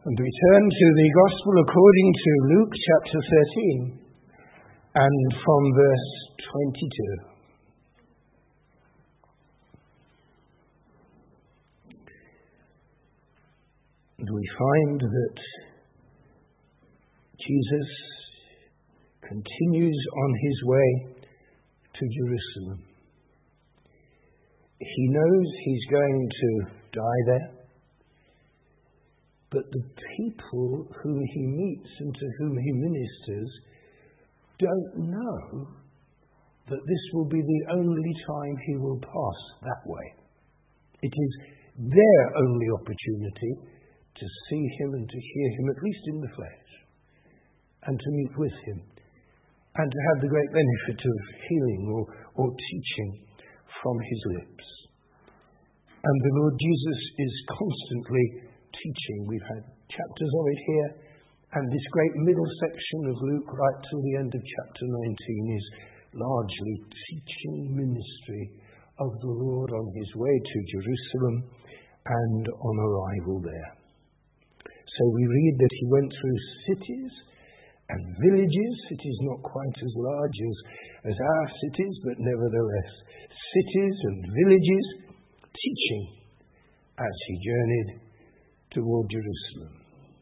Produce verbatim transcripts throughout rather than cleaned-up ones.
And we turn to the Gospel according to Luke chapter thirteen and from verse twenty-two. And we find that Jesus continues on his way to Jerusalem. He knows he's going to die there. But the people whom he meets and to whom he ministers don't know that this will be the only time he will pass that way. It is their only opportunity to see him and to hear him, at least in the flesh, and to meet with him, and to have the great benefit of healing or, or teaching from his lips. And the Lord Jesus is constantly teaching. We've had chapters of it here, and this great middle section of Luke right till the end of chapter nineteen is largely teaching ministry of the Lord on his way to Jerusalem and on arrival there. So we read that he went through cities and villages, cities not quite as large as, as our cities, but nevertheless cities and villages, teaching as he journeyed toward Jerusalem.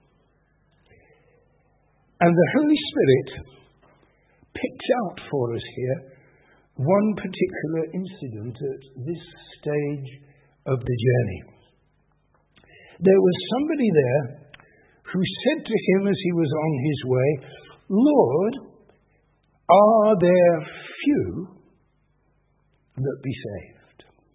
And the Holy Spirit picks out for us here one particular incident at this stage of the journey. There was somebody there who said to him as he was on his way, "Lord, are there few that be saved?"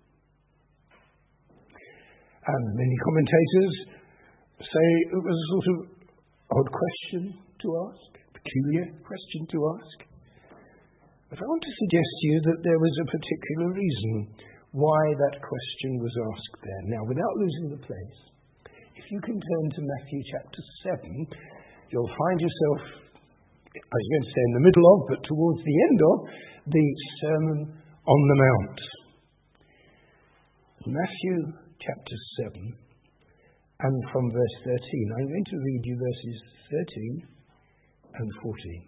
And many commentators say it was a sort of odd question to ask, peculiar question to ask. But I want to suggest to you that there was a particular reason why that question was asked there. Now, without losing the place, if you can turn to Matthew chapter seven, you'll find yourself, I was going to say in the middle of, but towards the end of, the Sermon on the Mount. Matthew chapter seven, and from verse thirteen. I'm going to read you verses thirteen and fourteen.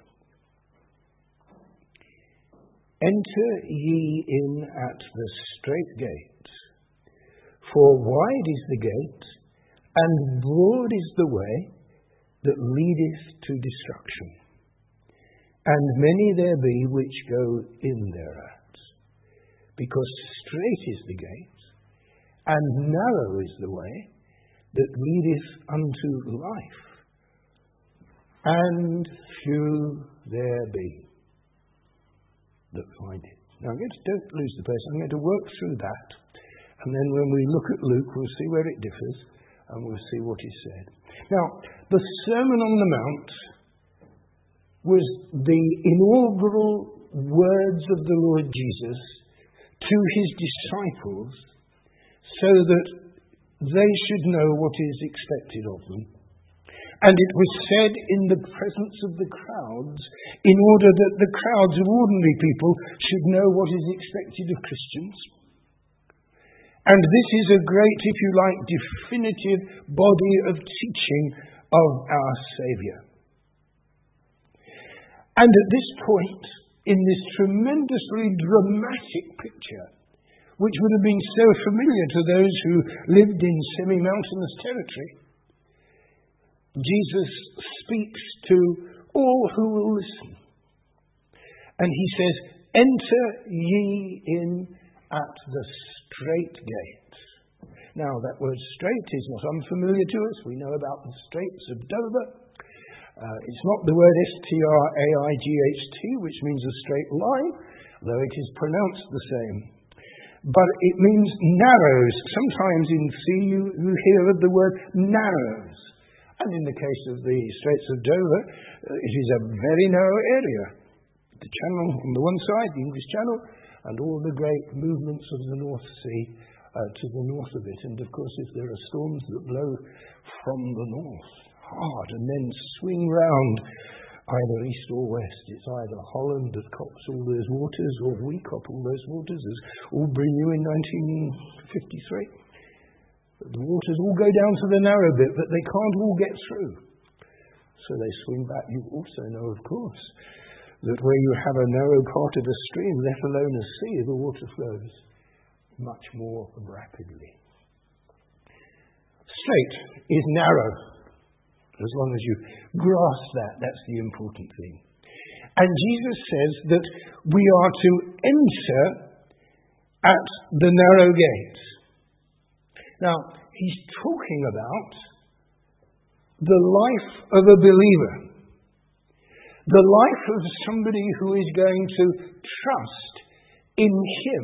"Enter ye in at the strait gate, for wide is the gate, and broad is the way that leadeth to destruction, and many there be which go in thereat. Because strait is the gate, and narrow is the way that leadeth unto life, and few there be that find it." Now, I'm going to, don't lose the place. I'm going to work through that, and then when we look at Luke, we'll see where it differs, and we'll see what is said. Now, the Sermon on the Mount was the inaugural words of the Lord Jesus to his disciples so that they should know what is expected of them. And it was said in the presence of the crowds in order that the crowds of ordinary people should know what is expected of Christians. And this is a great, if you like, definitive body of teaching of our Saviour. And at this point, in this tremendously dramatic picture, which would have been so familiar to those who lived in semi-mountainous territory, Jesus speaks to all who will listen. And he says, "Enter ye in at the strait gate." Now, that word strait is not unfamiliar to us. We know about the Straits of Dover. Uh, it's not the word S T R A I G H T, which means a straight line, though it is pronounced the same. But it means narrows. Sometimes in sea you, you hear of the word narrows. And in the case of the Straits of Dover, uh, it is a very narrow area. The channel on the one side, the English Channel, and all the great movements of the North Sea uh, to the north of it. And of course, if there are storms that blow from the north hard and then swing round either east or west, it's either Holland that cops all those waters, or we cop all those waters, as Aubrey knew in nineteen fifty-three. The waters all go down to the narrow bit, but they can't all get through. So they swing back. You also know, of course, that where you have a narrow part of a stream, let alone a sea, the water flows much more rapidly. Straight is narrow. As long as you grasp that, that's the important thing. And Jesus says that we are to enter at the narrow gate. Now, he's talking about the life of a believer. The life of somebody who is going to trust in him.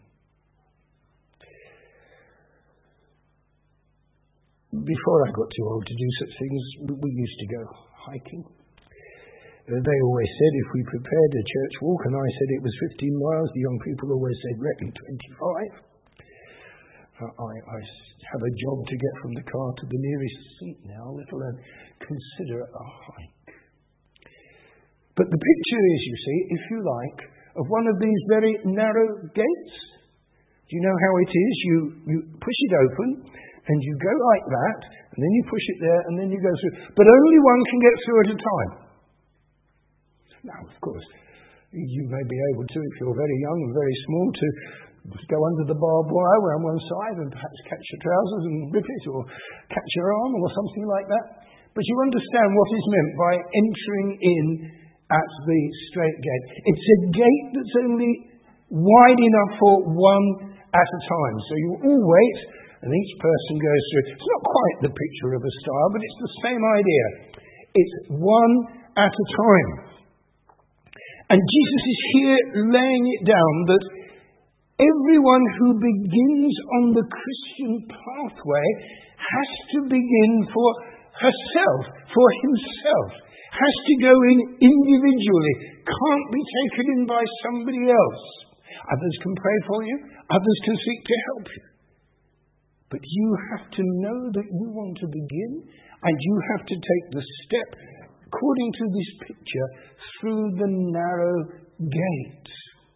Before I got too old to do such things, we used to go hiking. Uh, they always said if we prepared a church walk, and I said it was fifteen miles, the young people always said, reckon twenty-five. Uh, I, I have a job to get from the car to the nearest seat now, let alone consider a hike. But the picture is, you see, if you like, of one of these very narrow gates. Do you know how it is? You, you push it open, and you go like that, and then you push it there, and then you go through. But only one can get through at a time. Now, of course, you may be able to, if you're very young and very small, to go under the barbed wire around one side and perhaps catch your trousers and rip it, or catch your arm, or something like that. But you understand what is meant by entering in at the straight gate. It's a gate that's only wide enough for one at a time. So you all wait, and each person goes through. It's not quite the picture of a star, but it's the same idea. It's one at a time. And Jesus is here laying it down that everyone who begins on the Christian pathway has to begin for herself, for himself, has to go in individually, can't be taken in by somebody else. Others can pray for you, others can seek to help you. But you have to know that you want to begin, and you have to take the step, according to this picture, through the narrow gate.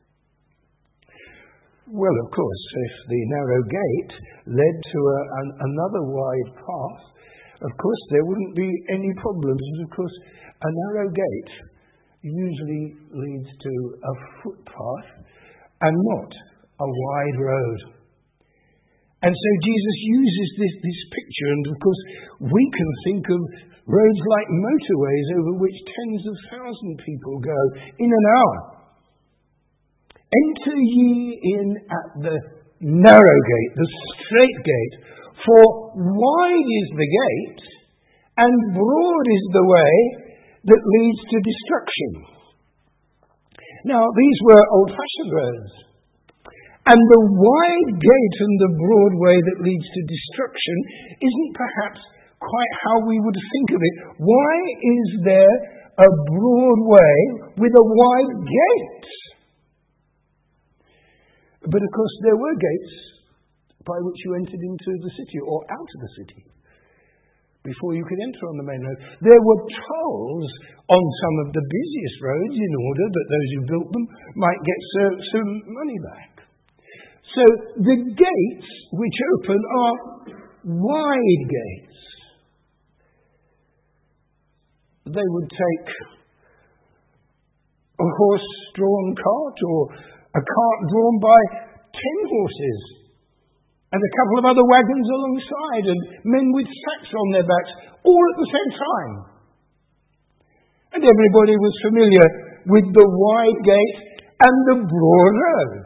Well, of course, if the narrow gate led to a, an, another wide path, of course there wouldn't be any problems. Of course, a narrow gate usually leads to a footpath and not a wide road. And so Jesus uses this, this picture, and of course we can think of roads like motorways over which tens of thousands of people go in an hour. Enter ye in at the narrow gate, the straight gate, for wide is the gate, and broad is the way that leads to destruction. Now, these were old-fashioned roads. And the wide gate and the broad way that leads to destruction isn't perhaps quite how we would think of it. Why is there a broad way with a wide gate? But of course there were gates by which you entered into the city or out of the city before you could enter on the main road. There were tolls on some of the busiest roads in order that those who built them might get some money back. So the gates which open are wide gates. They would take a horse-drawn cart or a cart drawn by ten horses and a couple of other wagons alongside and men with sacks on their backs all at the same time. And everybody was familiar with the wide gate and the broad road.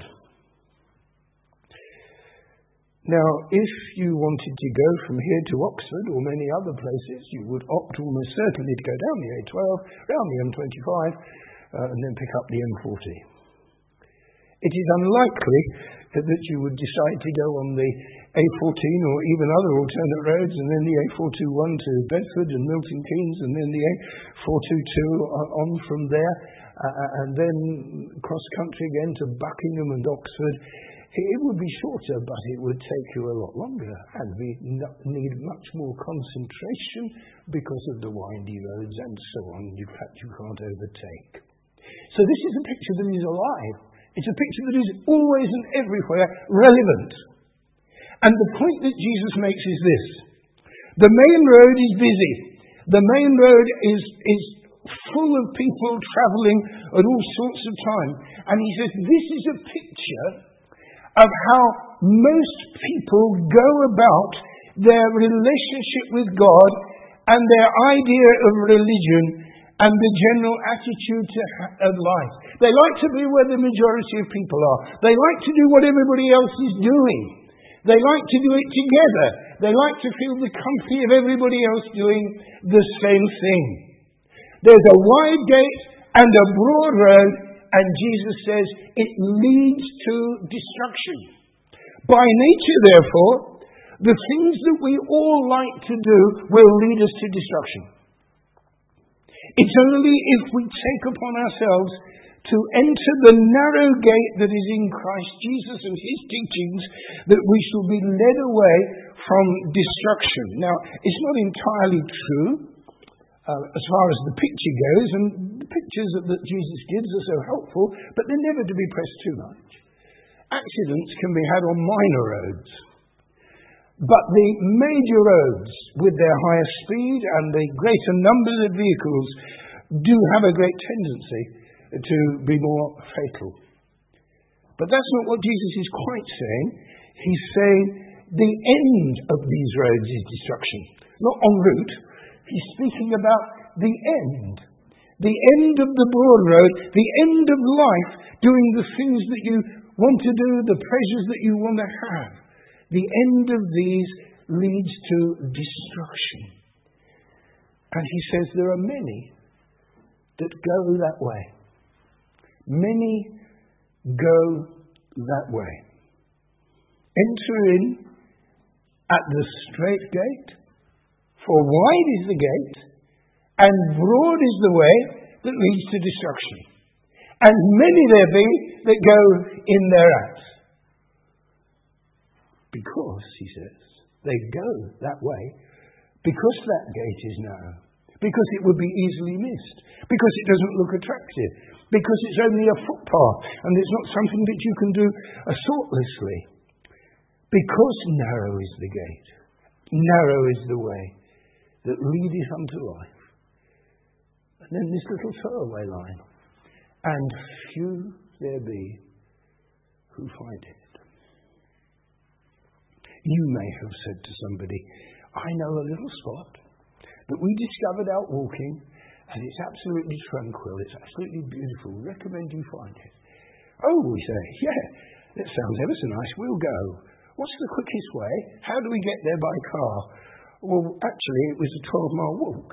Now, if you wanted to go from here to Oxford or many other places, you would opt almost certainly to go down the A twelve, round the M twenty-five, uh, and then pick up the M forty. It is unlikely that you would decide to go on the A fourteen or even other alternate roads, and then the A four twenty-one to Bedford and Milton Keynes, and then the A four twenty-two on from there, uh, and then cross country again to Buckingham and Oxford. It would be shorter, but it would take you a lot longer, and we need much more concentration because of the windy roads and so on. In fact, you can't overtake. So this is a picture that is alive. It's a picture that is always and everywhere relevant. And the point that Jesus makes is this. The main road is busy. The main road is, is full of people travelling at all sorts of time. And he says this is a picture of how most people go about their relationship with God and their idea of religion and the general attitude to, of life. They like to be where the majority of people are. They like to do what everybody else is doing. They like to do it together. They like to feel the company of everybody else doing the same thing. There's a wide gate and a broad road, and Jesus says it leads to destruction. By nature, therefore, the things that we all like to do will lead us to destruction. It's only if we take upon ourselves to enter the narrow gate that is in Christ Jesus and his teachings that we shall be led away from destruction. Now, it's not entirely true uh, as far as the picture goes, and the pictures that Jesus gives are so helpful, but they're never to be pressed too much. Accidents can be had on minor roads. But the major roads, with their higher speed and the greater numbers of vehicles, do have a great tendency to be more fatal. But that's not what Jesus is quite saying. He's saying the end of these roads is destruction. Not en route. He's speaking about the end. The end of the broad road, the end of life, doing the things that you want to do, the pleasures that you want to have. The end of these leads to destruction. And he says there are many that go that way. Many go that way. Enter in at the straight gate, for wide is the gate, and broad is the way that leads to destruction. And many there be that go in thereat. Because, he says, they go that way because that gate is narrow, because it would be easily missed, because it doesn't look attractive, because it's only a footpath and it's not something that you can do uh, thoughtlessly. Because narrow is the gate, narrow is the way that leadeth unto life. And then this little throwaway line, and few there be who find it. You may have said to somebody, I know a little spot that we discovered out walking, and it's absolutely tranquil, it's absolutely beautiful. Recommend you find it. Oh, we say, yeah, that sounds ever so nice, we'll go. What's the quickest way? How do we get there by car? Well, actually, it was a twelve-mile walk.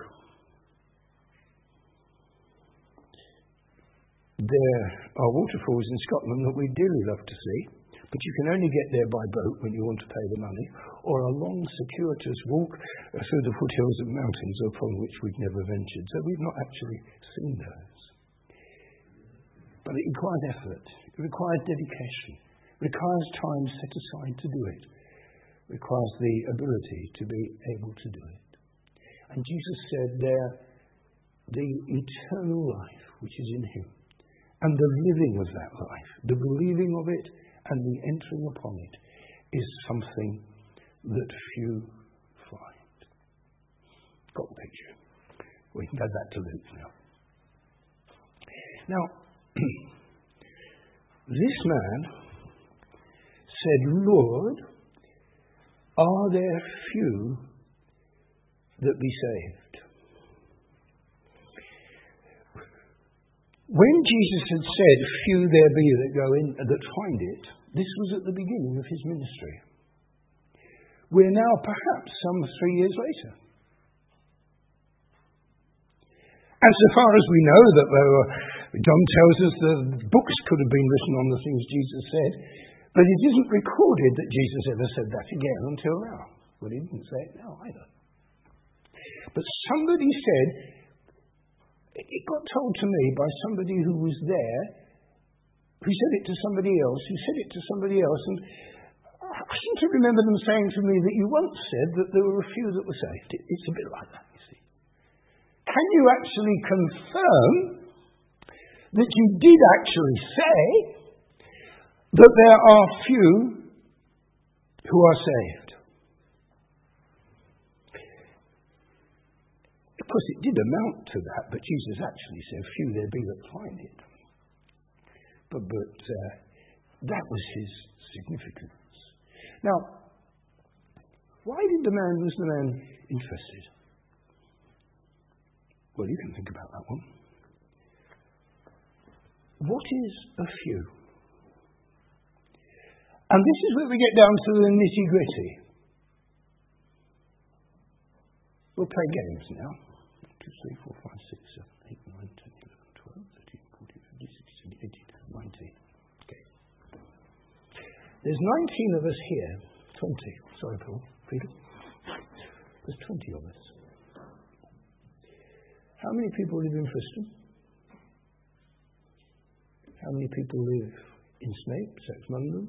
There are waterfalls in Scotland that we dearly love to see, but you can only get there by boat when you want to pay the money, or a long, circuitous walk through the foothills of mountains upon which we've never ventured. So we've not actually seen those. But it requires effort. It requires dedication. It requires time set aside to do it. It requires the ability to be able to do it. And Jesus said there, the eternal life which is in him, and the living of that life, the believing of it, and the entering upon it is something that few find. Got the picture? We can go back to Luke now. Now, this man said, Lord, are there few that be saved? When Jesus had said, few there be that go in, that find it, this was at the beginning of his ministry. We're now perhaps some three years later. And so far as we know that there were, John tells us that books could have been written on the things Jesus said, but it isn't recorded that Jesus ever said that again until now. Well, he didn't say it now either. But somebody said, it got told to me by somebody who was there, who said it to somebody else, who said it to somebody else, and I seem to remember them saying to me that you once said that there were a few that were saved. It, it's a bit like that, you see. Can you actually confirm that you did actually say that there are few who are saved. Of course, it did amount to that, but Jesus actually said, few there be that find it. But, but uh, that was his significance. Now, why did the man, was the man interested? Well, you can think about that one. What is a few? And this is where we get down to the nitty-gritty. We'll play games now. one, two, three, four, five, six, seven, eight, nine, ten, eleven, twelve, thirteen, fourteen, fifteen, sixteen, eighteen, nineteen. Okay. There's nineteen of us here. twenty. Sorry, Paul. Peter. There's twenty of us. How many people live in Friston? How many people live in Snape, Sax London?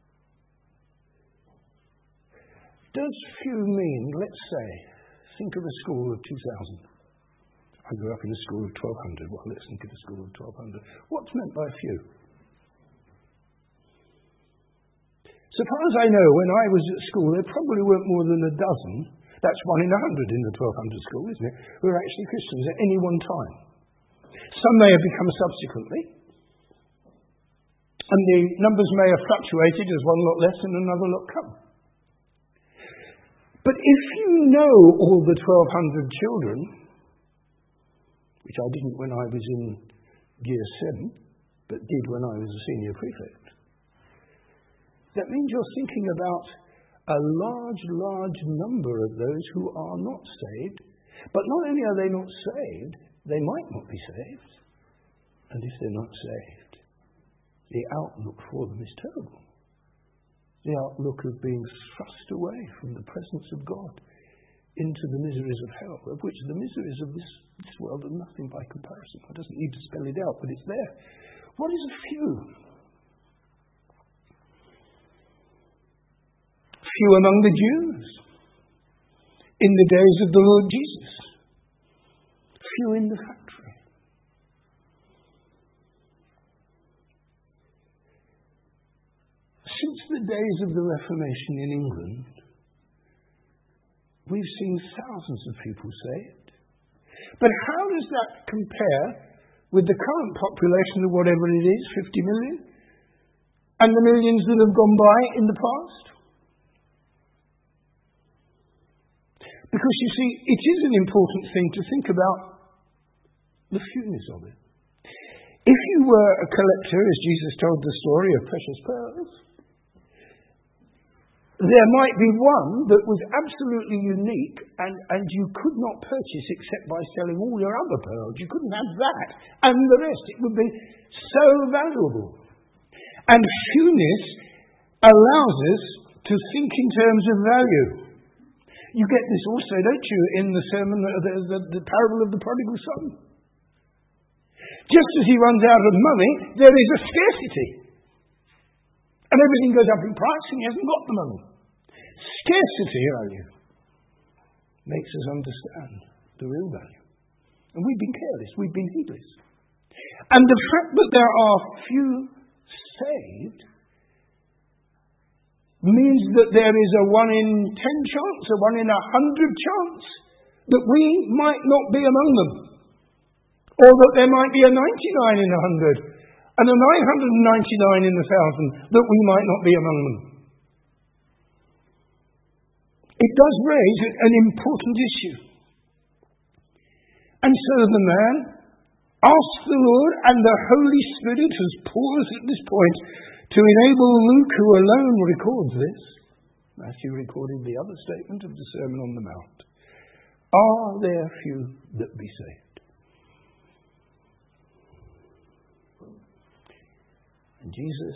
Does few mean, let's say, think of a school of two thousand. I grew up in a school of twelve hundred. Well, let's think of a school of twelve hundred. What's meant by few? So far as I know, when I was at school, there probably weren't more than a dozen. That's one in a hundred in the twelve hundred school, isn't it? Who are actually Christians at any one time. Some may have become subsequently. And the numbers may have fluctuated as one lot less and another lot come. But if you know all the twelve hundred children, which I didn't when I was in year seven, but did when I was a senior prefect, that means you're thinking about a large, large number of those who are not saved. But not only are they not saved, they might not be saved. And if they're not saved, the outlook for them is terrible. The outlook of being thrust away from the presence of God into the miseries of hell, of which the miseries of this, this world are nothing by comparison. I doesn't need to spell it out, but it's there. What is a few? Few among the Jews in the days of the Lord Jesus. Few in the factory. Since the days of the Reformation in England, we've seen thousands of people saved. But how does that compare with the current population of whatever it is, fifty million, and the millions that have gone by in the past? Because you see, it is an important thing to think about the fewness of it. If you were a collector, as Jesus told the story of precious pearls, there might be one that was absolutely unique and, and you could not purchase except by selling all your other pearls. You couldn't have that and the rest. It would be so valuable. And fewness allows us to think in terms of value. You get this also, don't you, in the sermon, the, the, the parable of the prodigal son. Just as he runs out of money, there is a scarcity. And everything goes up in price and he hasn't got the money. Scarcity value makes us understand the real value. And we've been careless, we've been heedless. And the fact that there are few saved means that there is a one in ten chance, a one in a hundred chance that we might not be among them. Or that there might be a ninety-nine in a hundred and a nine hundred ninety-nine in a thousand that we might not be among them. It does raise an important issue. And so the man asked the Lord, and the Holy Spirit has paused at this point to enable Luke, who alone records this. Matthew recorded the other statement of the Sermon on the Mount. Are there few that be saved? And Jesus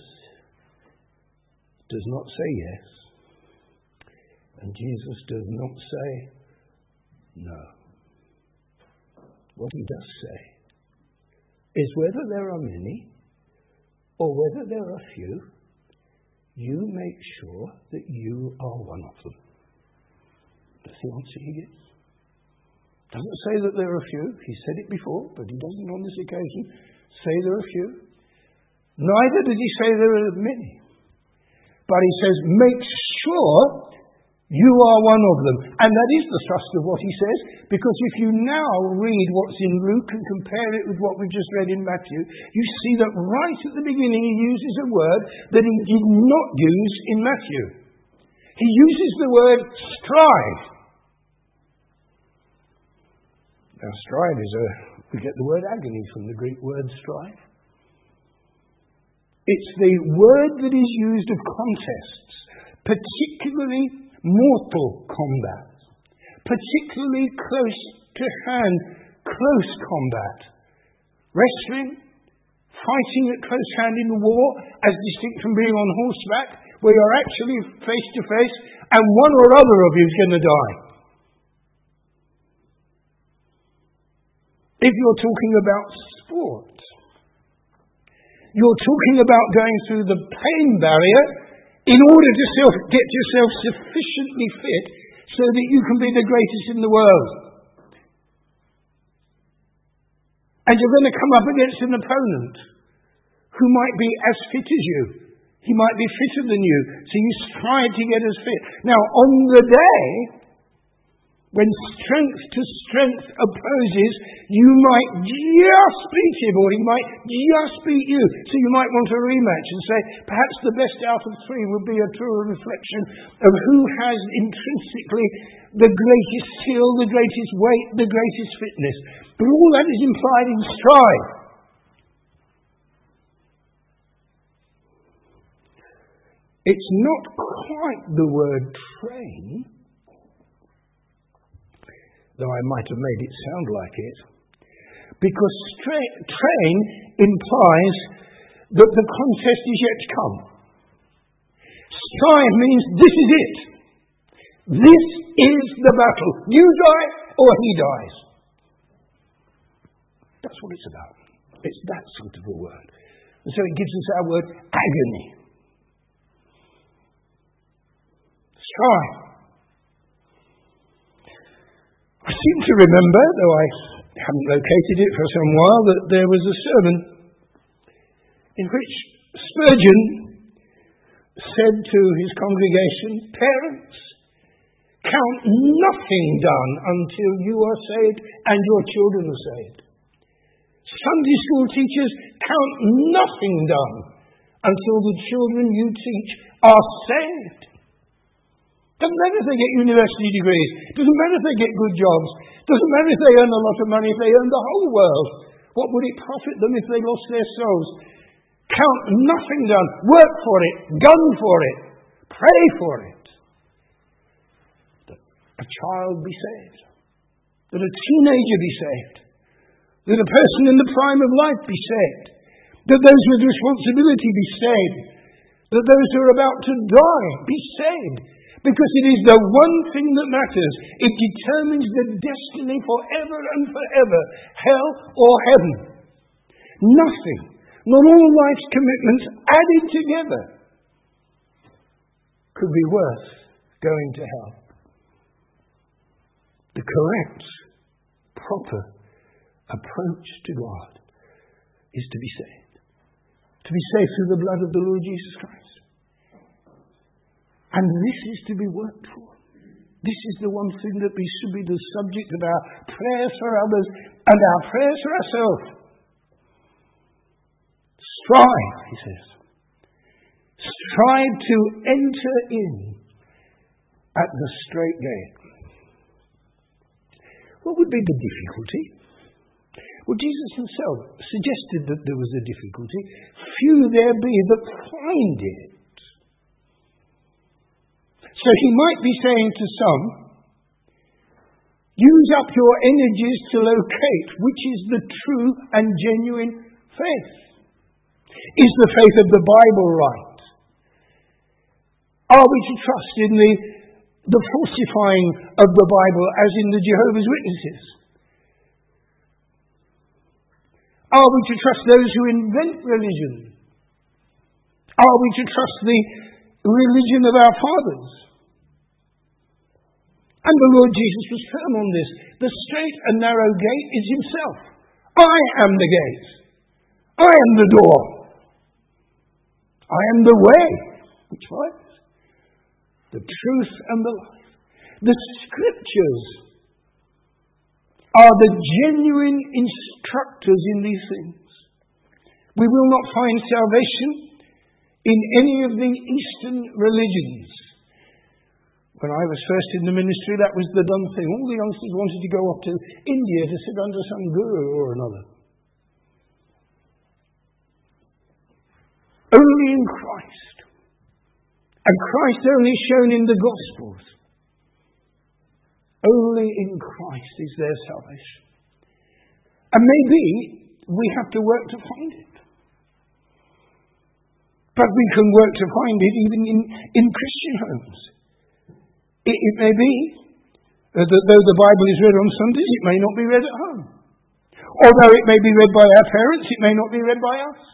does not say yes. And Jesus does not say no. What he does say is whether there are many or whether there are few, you make sure that you are one of them. That's the answer he gives. Doesn't say that there are few. He said it before, but he doesn't on this occasion say there are few. Neither did he say there are many. But he says, make sure you are one of them. And that is the thrust of what he says, because if you now read what's in Luke and compare it with what we've just read in Matthew, you see that right at the beginning he uses a word that he did not use in Matthew. He uses the word strive. Now strive is a, we get the word agony from the Greek word strive. It's the word that is used of contests, particularly mortal combat, particularly close to hand, close combat, wrestling, fighting at close hand in war, as distinct from being on horseback, where you're actually face to face, and one or other of you is going to die. If you're talking about sport, you're talking about going through the pain barrier in order to self, get yourself sufficiently fit so that you can be the greatest in the world. And you're going to come up against an opponent who might be as fit as you. He might be fitter than you. So you strive to get as fit. Now, on the day when strength to strength opposes, you might just beat him, or he might just beat you. So you might want a rematch and say, perhaps the best out of three would be a truer reflection of who has intrinsically the greatest skill, the greatest weight, the greatest fitness. But all that is implied in strive. It's not quite the word train, though I might have made it sound like it, because stra- train implies that the contest is yet to come. Strive means this is it. This is the battle. You die or he dies. That's what it's about. It's that sort of a word. And so it gives us our word agony. Strive. I seem to remember, though I haven't located it for some while, that there was a sermon in which Spurgeon said to his congregation, parents, count nothing done until you are saved and your children are saved. Sunday school teachers, count nothing done until the children you teach are saved. Doesn't matter if they get university degrees. Doesn't matter if they get good jobs. Doesn't matter if they earn a lot of money, if they earn the whole world. What would it profit them if they lost their souls? Count nothing done. Work for it. Gun for it. Pray for it. That a child be saved. That a teenager be saved. That a person in the prime of life be saved. That those with responsibility be saved. That those who are about to die be saved. Because it is the one thing that matters. It determines the destiny forever and forever, hell or heaven. Nothing, not all life's commitments added together, could be worth going to hell. The correct, proper approach to God is to be saved. To be saved through the blood of the Lord Jesus Christ. And this is to be worked for. This is the one thing that we should be the subject of our prayers for others and our prayers for ourselves. Strive, he says. Strive to enter in at the strait gate. What would be the difficulty? Well, Jesus himself suggested that there was a difficulty. Few there be that find it. So he might be saying to some, use up your energies to locate which is the true and genuine faith. Is the faith of the Bible right? Are we to trust in the, the falsifying of the Bible as in the Jehovah's Witnesses? Are we to trust those who invent religion? Are we to trust the religion of our fathers? And the Lord Jesus was firm on this. The straight and narrow gate is himself. I am the gate. I am the door. I am the way. Which way? the truth and the life. The Scriptures are the genuine instructors in these things. We will not find salvation in any of the Eastern religions. When I was first in the ministry, that was the done thing. All the youngsters wanted to go off to India to sit under some guru or another. Only in Christ. And Christ only shown in the Gospels. Only in Christ is there salvation. And maybe we have to work to find it. But we can work to find it even in, in Christian homes. It, it may be that though the Bible is read on Sundays, it may not be read at home. Although it may be read by our parents, it may not be read by us.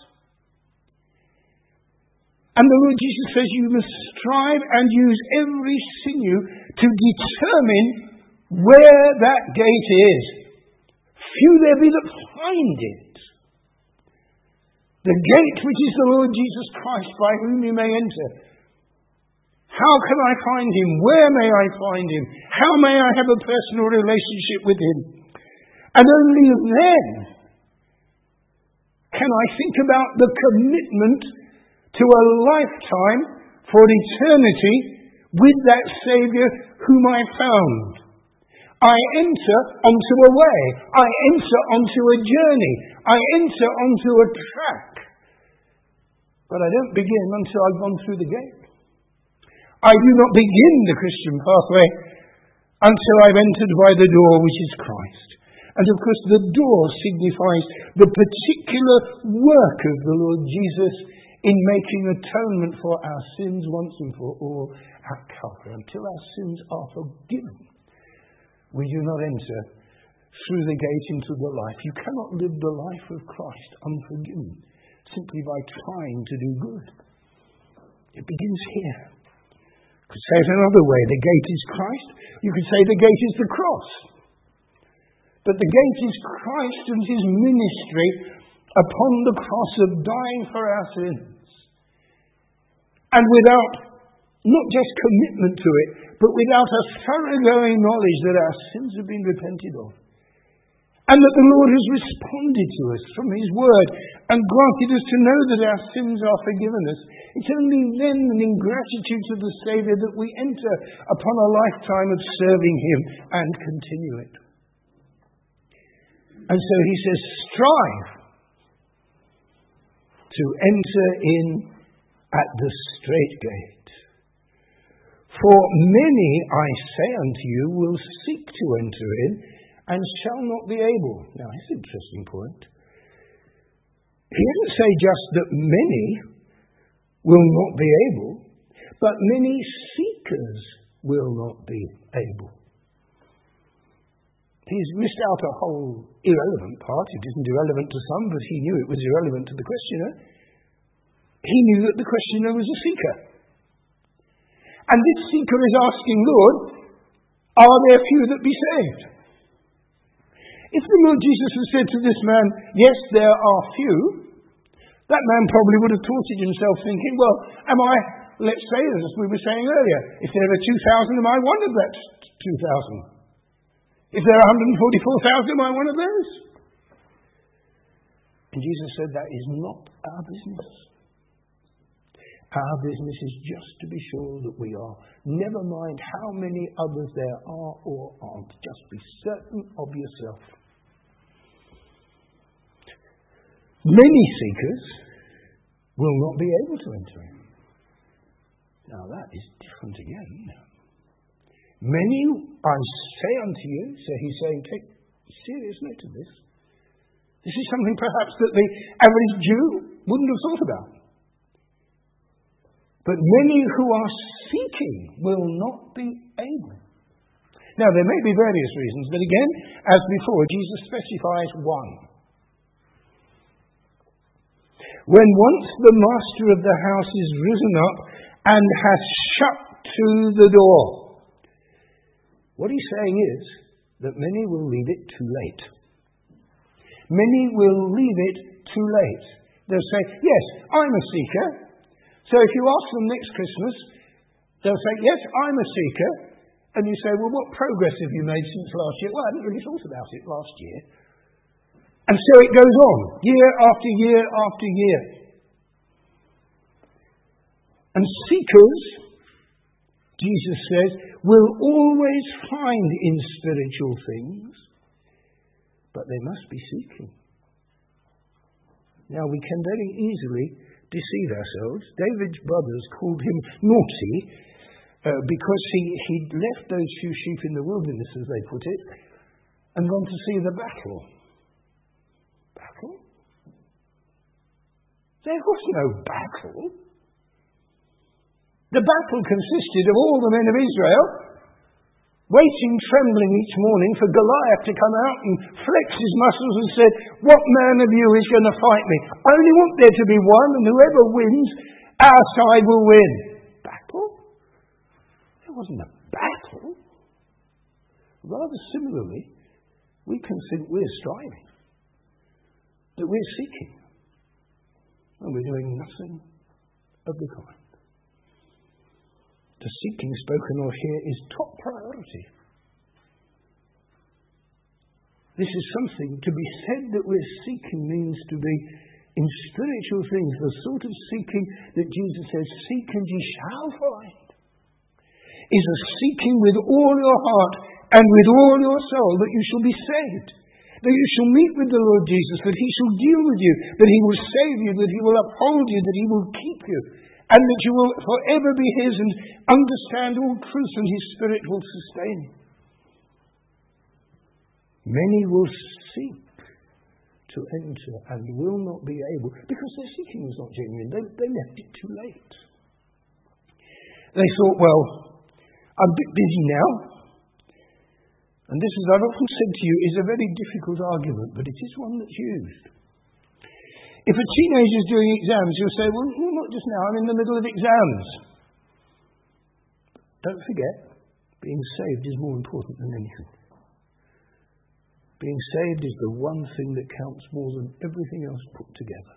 And the Lord Jesus says you must strive and use every sinew to determine where that gate is. Few there be that find it. The gate which is the Lord Jesus Christ, by whom you may enter. How can I find him? Where may I find him? How may I have a personal relationship with him? And only then can I think about the commitment to a lifetime for eternity with that Saviour whom I found. I enter onto a way. I enter onto a journey. I enter onto a track. But I don't begin until I've gone through the gate. I do not begin the Christian pathway until I've entered by the door, which is Christ. And of course the door signifies the particular work of the Lord Jesus in making atonement for our sins once and for all at Calvary. Until our sins are forgiven, we do not enter through the gate into the life. You cannot live the life of Christ unforgiven simply by trying to do good. It begins here. You could say it another way. The gate is Christ. You could say the gate is the cross. But the gate is Christ and his ministry upon the cross of dying for our sins. And without, not just commitment to it, but without a thoroughgoing knowledge that our sins have been repented of. And that the Lord has responded to us from his word and granted us to know that our sins are forgiven us. It's only then and in gratitude to the Saviour that we enter upon a lifetime of serving him and continue it. And so he says, strive to enter in at the strait gate. For many, I say unto you, will seek to enter in and shall not be able. Now, that's an interesting point. He doesn't say just that many will not be able, but many seekers will not be able. He's missed out a whole irrelevant part. It isn't irrelevant to some, but he knew it was irrelevant to the questioner. He knew that the questioner was a seeker. And this seeker is asking, Lord, are there few that be saved? If the Lord Jesus had said to this man, yes, there are few, that man probably would have tortured himself thinking, well, am I, let's say, as we were saying earlier, if there are two thousand, am I one of that two thousand? If there are one hundred forty-four thousand, am I one of those? And Jesus said, that is not our business. Our business is just to be sure that we are. Never mind how many others there are or aren't. Just be certain of yourself. Many seekers will not be able to enter in. Now that is different again. Many, I say unto you, so he's saying, take serious note of this. This is something perhaps that the average Jew wouldn't have thought about. But many who are seeking will not be able. Now, there may be various reasons, but again, as before, Jesus specifies one. When once the master of the house is risen up and has shut to the door, what he's saying is that many will leave it too late. Many will leave it too late. They'll say, yes, I'm a seeker. So if you ask them next Christmas, They'll say, yes, I'm a seeker. And you say, well, what progress have you made since last year? Well, I haven't really thought about it last year. And so it goes on, year after year after year. And seekers, Jesus says, will always find in spiritual things, but they must be seeking. Now, we can very easily deceive ourselves. David's brothers called him naughty uh, because he, he'd left those few sheep in the wilderness, as they put it, and gone to see the battle. Battle? There was no battle. The battle consisted of all the men of Israel waiting, trembling each morning for Goliath to come out and flex his muscles and said, what man of you is going to fight me? I only want there to be one, and whoever wins, our side will win. Battle? There wasn't a battle. Rather similarly, we can think we're striving, that we're seeking, and we're doing nothing of the kind. The seeking spoken of here is top priority. This is something to be said that we're seeking means to be in spiritual things, the sort of seeking that Jesus says, seek and ye shall find, is a seeking with all your heart and with all your soul that you shall be saved, that you shall meet with the Lord Jesus, that he shall deal with you, that he will save you, that he will uphold you, that he will keep you, and that you will forever be his and understand all truth, and his Spirit will sustain you. Many will seek to enter and will not be able, because their seeking was not genuine. They, they left it too late. They thought, well, I'm a bit busy now. And this, as I've often said to you, is a very difficult argument, but it is one that's used. If a teenager is doing exams, you'll say, well, not just now, I'm in the middle of exams. Don't forget, being saved is more important than anything. Being saved is the one thing that counts more than everything else put together.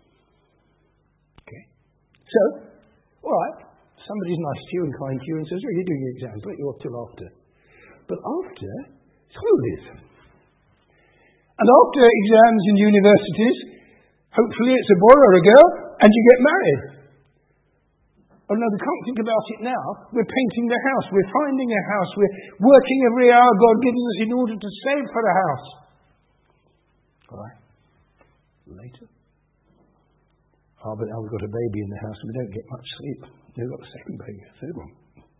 Okay? So, all right, somebody's nice to you and kind to you and says, oh, you're doing your exams, let you off till after. But after, it's holidays. And after exams in universities, hopefully it's a boy or a girl, and you get married. Oh no, we can't think about it now. We're painting the house, we're finding a house, we're working every hour God gives us in order to save for a house. All right. Later. Oh, but now we've got a baby in the house and we don't get much sleep. We've got a second baby, a third one.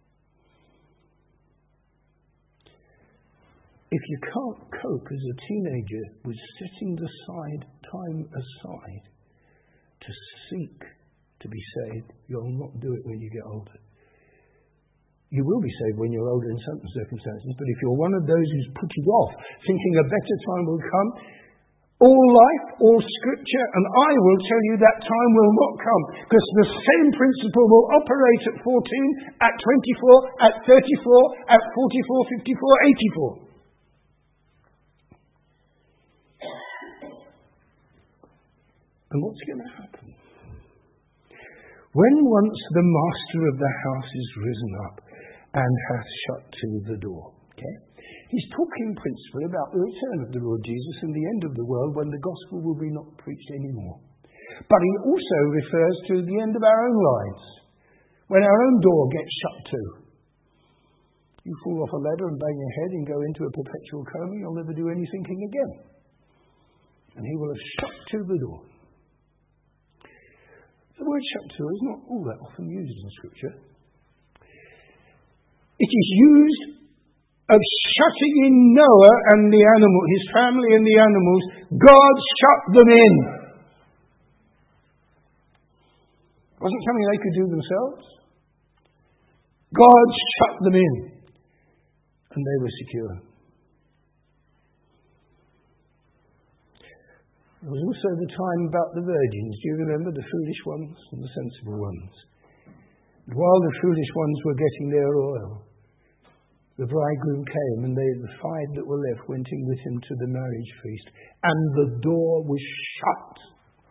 If you can't cope as a teenager with setting aside time aside to seek to be saved, you'll not do it when you get older. You will be saved when you're older in certain circumstances, but if you're one of those who's put it off, thinking a better time will come, all life, all scripture, and I will tell you that time will not come, because the same principle will operate at fourteen, at twenty-four, at thirty-four, at forty-four, fifty-four, eighty-four. And what's going to happen? When once the master of the house is risen up and hath shut to the door. Okay? He's talking principally about the return of the Lord Jesus and the end of the world when the gospel will be not preached anymore. But he also refers to the end of our own lives, when our own door gets shut to. You fall off a ladder and bang your head and go into a perpetual coma, you'll never do any thinking again. And he will have shut to the door. The word shut to is not all that often used in Scripture. It is used of shutting in Noah and the animal, his family and the animals. God shut them in. It wasn't something they could do themselves. God shut them in, and they were secure. There was also the time about the virgins. Do you remember the foolish ones and the sensible ones? And while the foolish ones were getting their oil, the bridegroom came, and they, the five that were left went in with him to the marriage feast, and the door was shut.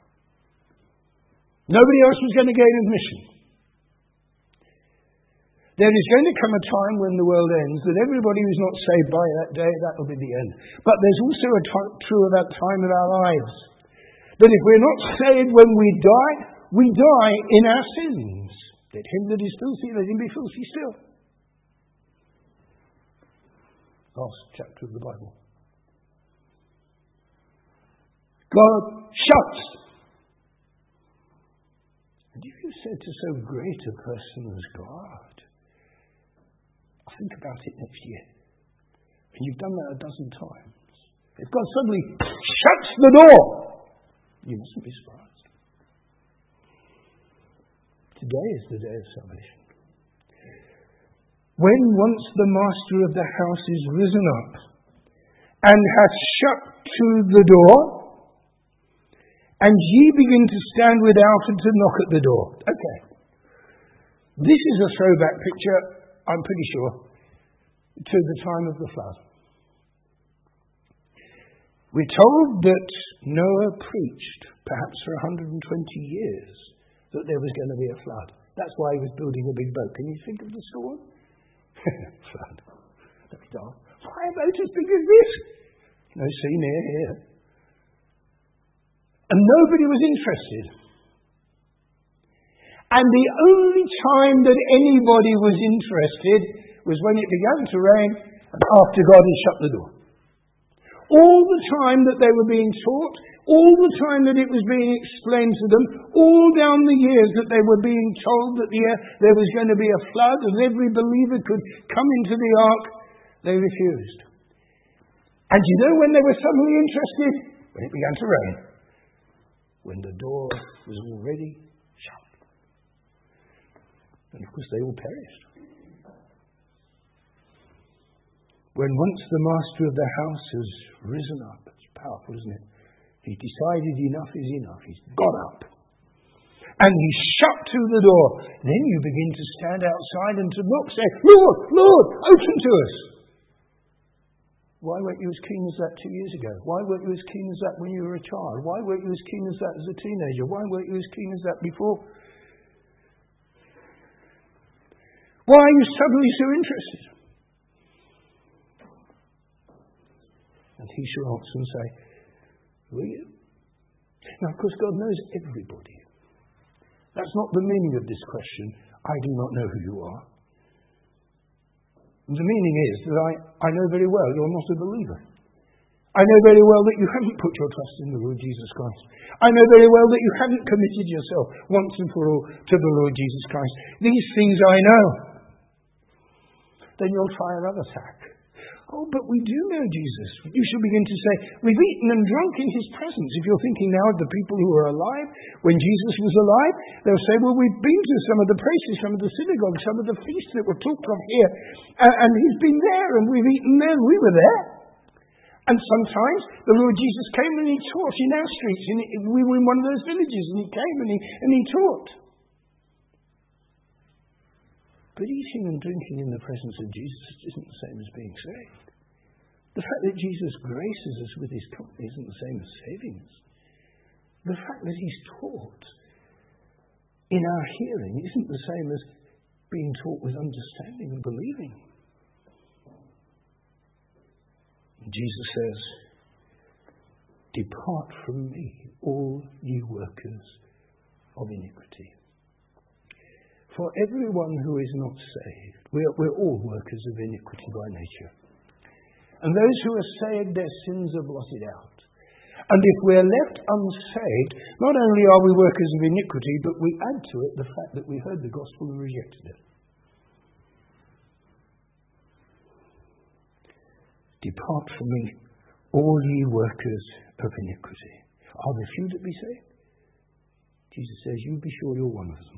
Nobody else was going to gain admission. There is going to come a time when the world ends that everybody who's not saved by that day, that will be the end. But there's also a t- true of that time of our lives. That if we're not saved when we die, we die in our sins. Let him that is filthy, let him be filthy still. Last chapter of the Bible. God shuts. And if you said to so great a person as God, think about it next year. And you've done that a dozen times. If God suddenly shuts the door, you mustn't be surprised. Today is the day of salvation. When once the master of the house is risen up and hath shut to the door, and ye begin to stand without and to knock at the door. Okay. This is a throwback picture, I'm pretty sure, to the time of the flood. We're told that Noah preached, perhaps for one hundred twenty years, that there was going to be a flood. That's why he was building a big boat. Can you think of the storm? Flood. That's dark. Why a boat as big as this? No sea near here. And nobody was interested. And the only time that anybody was interested was when it began to rain and after God had shut the door. All the time that they were being taught, all the time that it was being explained to them, all down the years that they were being told that the, uh, there was going to be a flood and every believer could come into the ark, they refused. And you know when they were suddenly interested? When it began to rain. When the door was already shut. And of course they all perished. When once the master of the house has risen up, it's powerful, isn't it? He decided enough is enough. He's got up. And he shut to the door. Then you begin to stand outside and to knock, say, Lord, Lord, open to us. Why weren't you as keen as that two years ago? Why weren't you as keen as that when you were a child? Why weren't you as keen as that as a teenager? Why weren't you as keen as that before? Why are you suddenly so interested? And he shall answer and say, were you? Now, of course, God knows everybody. That's not the meaning of this question. I do not know who you are. The meaning is that I, I know very well you're not a believer. I know very well that you haven't put your trust in the Lord Jesus Christ. I know very well that you haven't committed yourself once and for all to the Lord Jesus Christ. These things I know. Then you'll try another tack. Oh, but we do know Jesus. You should begin to say, we've eaten and drunk in his presence. If you're thinking now of the people who were alive when Jesus was alive, they'll say, well, we've been to some of the places, some of the synagogues, some of the feasts that were talked of here. And, and he's been there and we've eaten there and we were there. And sometimes the Lord Jesus came and he taught in our streets. And we were in one of those villages and he came and he, and he taught. But eating and drinking in the presence of Jesus isn't the same as being saved. The fact that Jesus graces us with his company isn't the same as saving us. The fact that he's taught in our hearing isn't the same as being taught with understanding and believing. Jesus says, depart from me, all ye workers of iniquity. For everyone who is not saved, we're, we're all workers of iniquity by nature. And those who are saved, their sins are blotted out. And if we're left unsaved, not only are we workers of iniquity, but we add to it the fact that we heard the gospel and rejected it. Depart from me, all ye workers of iniquity. Are there few that be saved? Jesus says, you be sure you're one of them.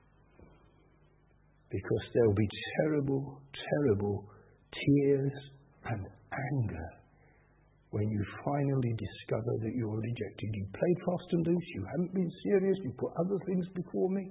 Because there will be terrible, terrible tears and anger when you finally discover that you're rejected. You played fast and loose, you haven't been serious, you put other things before me.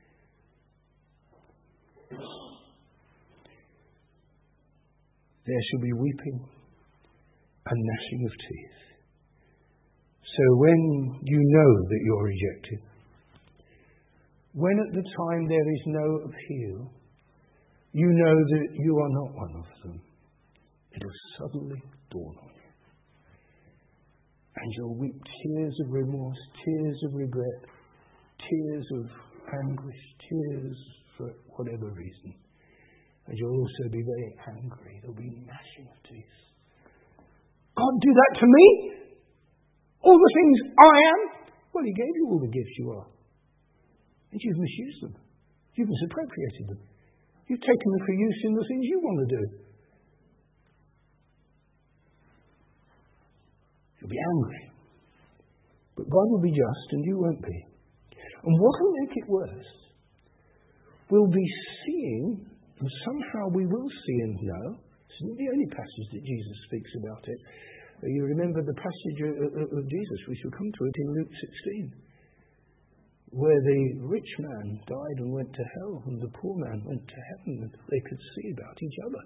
There shall be weeping and gnashing of teeth. So when you know that you're rejected, when at the time there is no appeal, you know that you are not one of them. It'll suddenly dawn on you. And you'll weep tears of remorse, tears of regret, tears of anguish, tears for whatever reason. And you'll also be very angry. There'll be gnashing of teeth. God do that to me? All the things I am? Well, he gave you all the gifts you are. And you've misused them. You've misappropriated them. You've taken them for use in the things you want to do. You'll be angry. But God will be just and you won't be. And what will make it worse, we'll be seeing, and somehow we will see and know, it's not the only passage that Jesus speaks about it. You remember the passage of Jesus, we shall come to it in Luke sixteen, where the rich man died and went to hell, and the poor man went to heaven, and they could see about each other.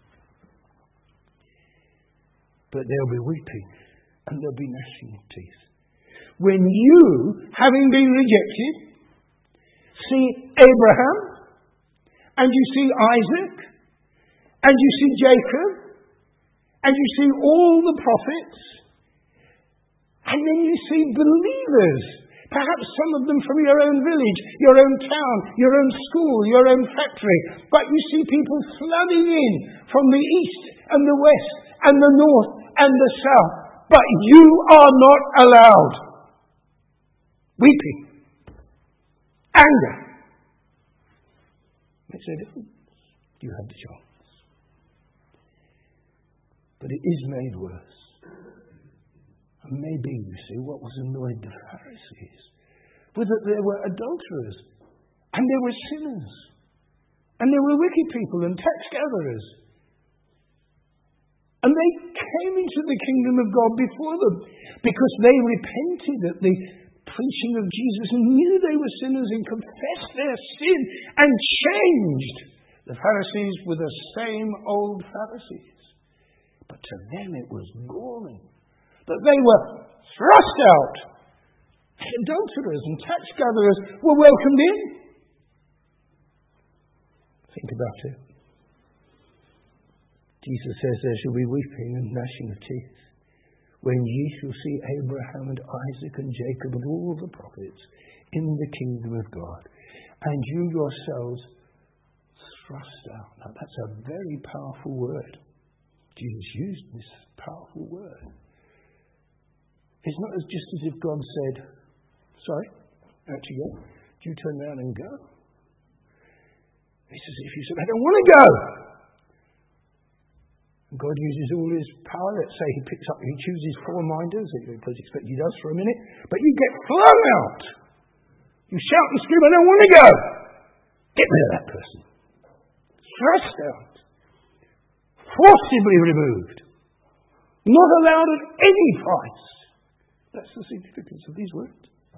But there'll be weeping, and there'll be gnashing of teeth. When you, having been rejected, see Abraham, and you see Isaac, and you see Jacob, and you see all the prophets, and then you see believers, perhaps some of them from your own village, your own town, your own school, your own factory, but you see people flooding in from the east and the west and the north and the south, but you are not allowed. Weeping, anger, makes no difference. You had the chance. But it is made worse. And maybe, you see, what was annoyed the Pharisees was that there were adulterers, and there were sinners, and there were wicked people and tax gatherers. And they came into the kingdom of God before them because they repented at the preaching of Jesus and knew they were sinners and confessed their sin and changed. The Pharisees were the same old Pharisees. But to them it was galling that they were thrust out. Adulterers and tax gatherers were welcomed in. Think about it. Jesus says there shall be weeping and gnashing of teeth when ye shall see Abraham and Isaac and Jacob and all the prophets in the kingdom of God, and you yourselves thrust out. Now that's a very powerful word. Jesus used this powerful word. It's not as just as if God said, sorry, out you go. Do you turn around and go? It's as if you said, I don't want to go. And God uses all his power. Let's say he picks up, he chooses four minders, because expect he does for a minute, but you get flung out. You shout and scream, I don't want to go. Get rid of that person. Thrust out. Forcibly removed. Not allowed at any price. That's the significance of these words.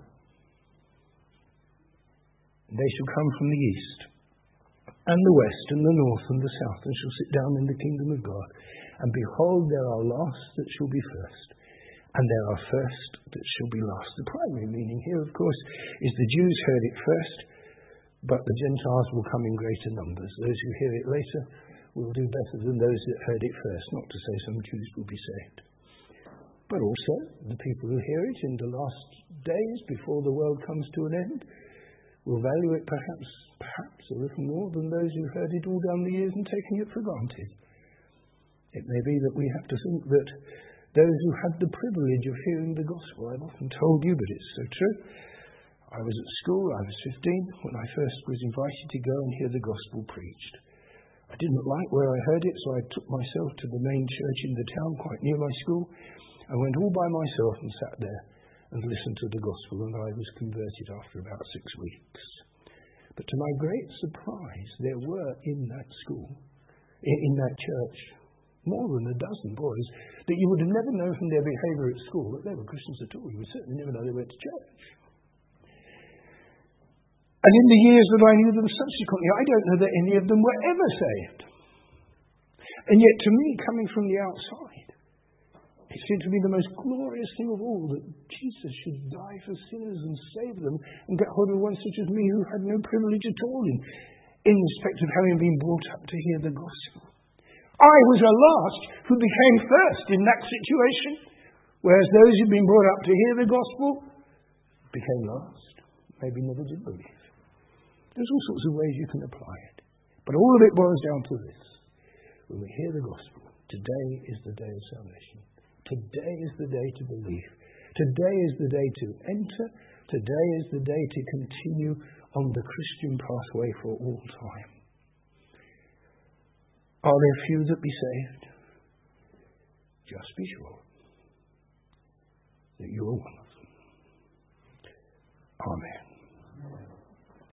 They shall come from the east and the west and the north and the south, and shall sit down in the kingdom of God. And behold, there are last that shall be first, and there are first that shall be last. The primary meaning here, of course, is the Jews heard it first, but the Gentiles will come in greater numbers. Those who hear it later will do better than those that heard it first. Not to say some Jews will be saved. But also, the people who hear it in the last days before the world comes to an end will value it perhaps, perhaps a little more than those who heard it all down the years and taking it for granted. It may be that we have to think that those who had the privilege of hearing the gospel, I've often told you, but it's so true. I was at school, I was fifteen, when I first was invited to go and hear the gospel preached. I didn't like where I heard it, so I took myself to the main church in the town quite near my school. I went all by myself and sat there and listened to the gospel, and I was converted after about six weeks. But to my great surprise, there were in that school, in, in that church, more than a dozen boys that you would have never known from their behaviour at school that they were Christians at all. You would certainly never know they went to church. And in the years that I knew them subsequently, I don't know that any of them were ever saved. And yet to me, coming from the outside, it seemed to be the most glorious thing of all that Jesus should die for sinners and save them and get hold of one such as me who had no privilege at all in in respect of having been brought up to hear the gospel. I was a last who became first in that situation, whereas those who've been brought up to hear the gospel became last, maybe never did believe. There's all sorts of ways you can apply it. But all of it boils down to this. When we hear the gospel, today is the day of salvation. Today is the day to believe. Today is the day to enter. Today is the day to continue on the Christian pathway for all time. Are there few that be saved? Just be sure that you are one of them. Amen.